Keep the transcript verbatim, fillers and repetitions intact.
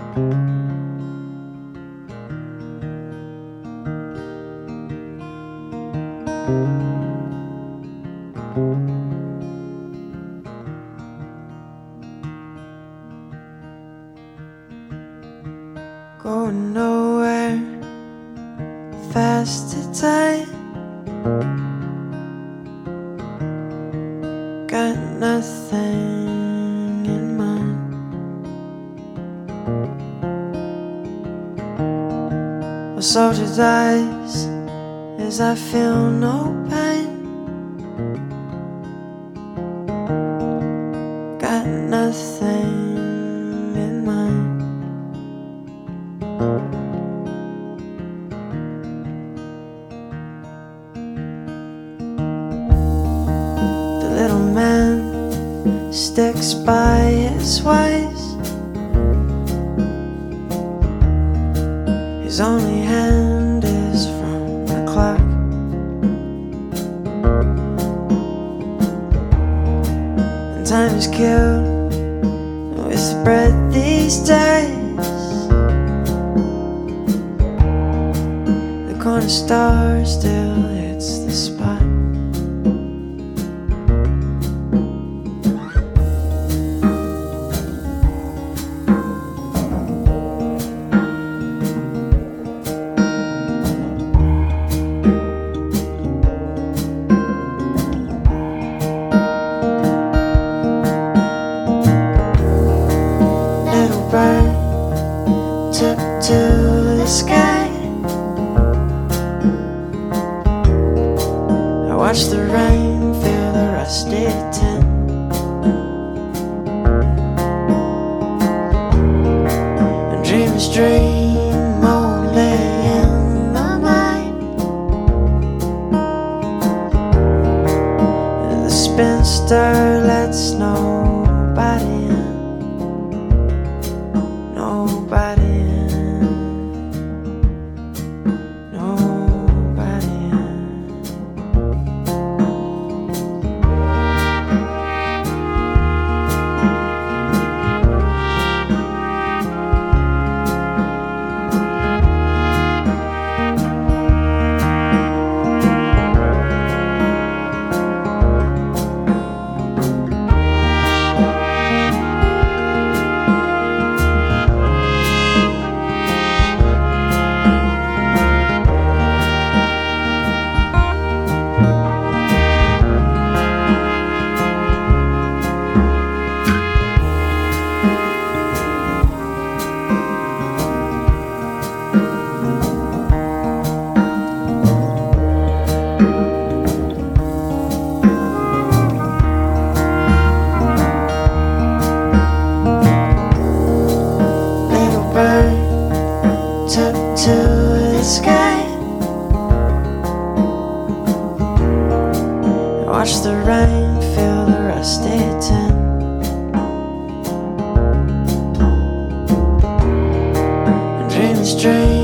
Going nowhere, fast to die. Got nothing in mind. A soldier dies as I feel no pain. Got nothing in mind. The little man sticks by his ways. His only hand is from the clock. And time is killed with bread these days. The corner star still hits the spot. Bird took to the sky. I watched the rain fill the rusty tin. And dreamers dream only in my mind. And the spinster lets nobody in. Nobody in, nobody in. Took to the sky. I watched the rain fill the rusty tin. And dreams dream